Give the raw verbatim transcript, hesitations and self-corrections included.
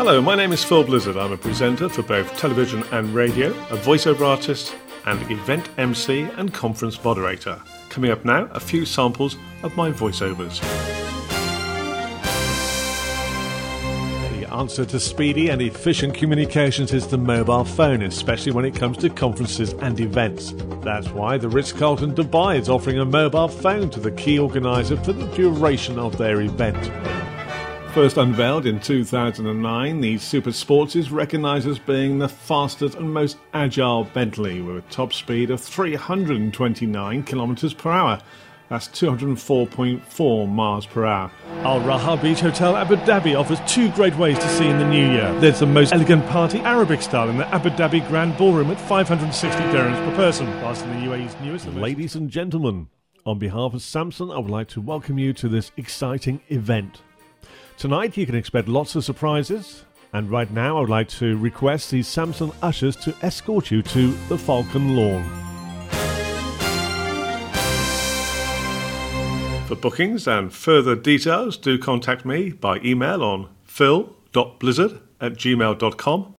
Hello, my name is Phil Blizzard. I'm a presenter for both television and radio, a voiceover artist, and event M C and conference moderator. Coming up now, a few samples of my voiceovers. The answer to speedy and efficient communications is the mobile phone, especially when it comes to conferences and events. That's why the Ritz-Carlton Dubai is offering a mobile phone to the key organiser for the duration of their event. First unveiled in two thousand nine, the Super Sports is recognised as being the fastest and most agile Bentley, with a top speed of three hundred twenty-nine kilometres per hour. That's two hundred four point four miles per hour. Al Raha Beach Hotel Abu Dhabi offers two great ways to see in the new year. There's the most elegant party Arabic style in the Abu Dhabi Grand Ballroom at five hundred sixty dirhams per person, whilst in the U A E's newest... Ladies and gentlemen, on behalf of Samsung, I would like to welcome you to this exciting event. Tonight you can expect lots of surprises, and right now I would like to request the Samsung ushers to escort you to the Falcon Lawn. For bookings and further details, do contact me by email on phil dot blizzard at gmail dot com